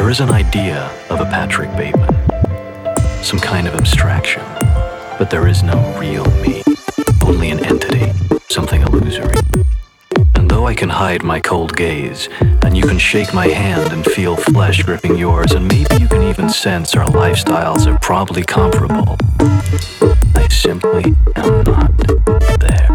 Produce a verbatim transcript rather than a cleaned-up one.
There is an idea of a Patrick Bateman, some kind of abstraction, but there is no real me, only an entity, something illusory. And though I can hide my cold gaze, and you can shake my hand and feel flesh gripping yours, and maybe you can even sense our lifestyles are probably comparable, I simply am not there.